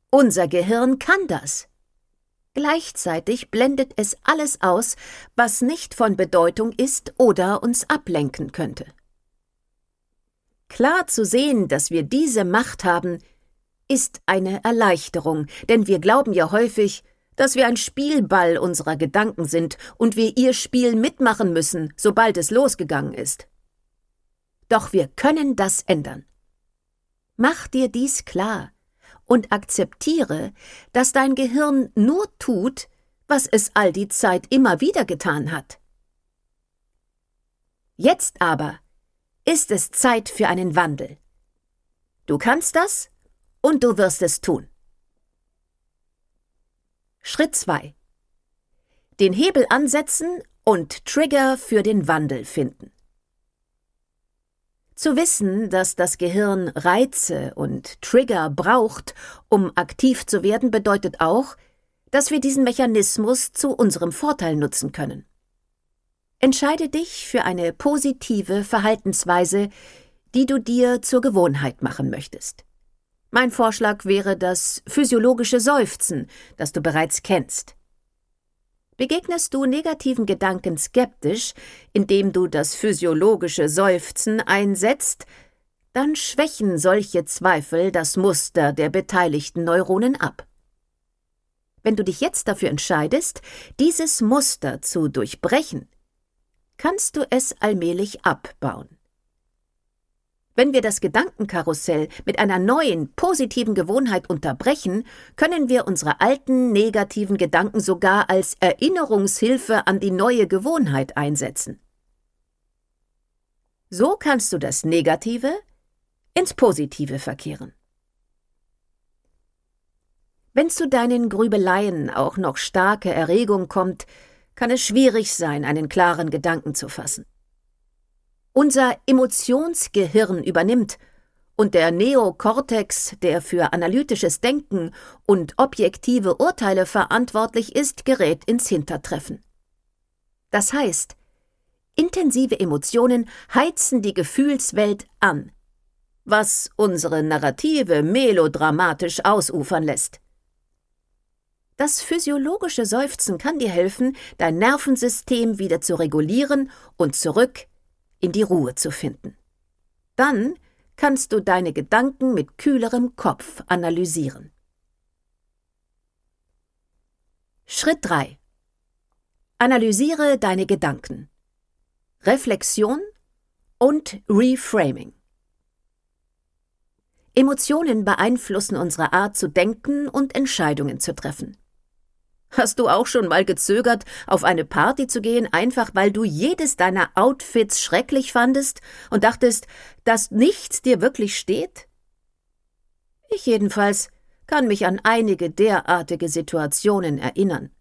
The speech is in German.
Unser Gehirn kann das. Gleichzeitig blendet es alles aus, was nicht von Bedeutung ist oder uns ablenken könnte. Klar zu sehen, dass wir diese Macht haben, ist eine Erleichterung, denn wir glauben ja häufig, dass wir ein Spielball unserer Gedanken sind und wir ihr Spiel mitmachen müssen, sobald es losgegangen ist. Doch wir können das ändern. Mach dir dies klar und akzeptiere, dass dein Gehirn nur tut, was es all die Zeit immer wieder getan hat. Jetzt aber ist es Zeit für einen Wandel. Du kannst das und du wirst es tun. Schritt 2. Den Hebel ansetzen und Trigger für den Wandel finden. Zu wissen, dass das Gehirn Reize und Trigger braucht, um aktiv zu werden, bedeutet auch, dass wir diesen Mechanismus zu unserem Vorteil nutzen können. Entscheide dich für eine positive Verhaltensweise, die du dir zur Gewohnheit machen möchtest. Mein Vorschlag wäre das physiologische Seufzen, das du bereits kennst. Begegnest du negativen Gedanken skeptisch, indem du das physiologische Seufzen einsetzt, dann schwächen solche Zweifel das Muster der beteiligten Neuronen ab. Wenn du dich jetzt dafür entscheidest, dieses Muster zu durchbrechen, kannst du es allmählich abbauen. Wenn wir das Gedankenkarussell mit einer neuen, positiven Gewohnheit unterbrechen, können wir unsere alten, negativen Gedanken sogar als Erinnerungshilfe an die neue Gewohnheit einsetzen. So kannst du das Negative ins Positive verkehren. Wenn zu deinen Grübeleien auch noch starke Erregung kommt, kann es schwierig sein, einen klaren Gedanken zu fassen. Unser Emotionsgehirn übernimmt und der Neokortex, der für analytisches Denken und objektive Urteile verantwortlich ist, gerät ins Hintertreffen. Das heißt, intensive Emotionen heizen die Gefühlswelt an, was unsere Narrative melodramatisch ausufern lässt. Das physiologische Seufzen kann dir helfen, dein Nervensystem wieder zu regulieren und zurück in die Ruhe zu finden. Dann kannst du deine Gedanken mit kühlerem Kopf analysieren. Schritt 3. Analysiere deine Gedanken. Reflexion und Reframing. Emotionen beeinflussen unsere Art zu denken und Entscheidungen zu treffen. Hast du auch schon mal gezögert, auf eine Party zu gehen, einfach weil du jedes deiner Outfits schrecklich fandest und dachtest, dass nichts dir wirklich steht? Ich jedenfalls kann mich an einige derartige Situationen erinnern.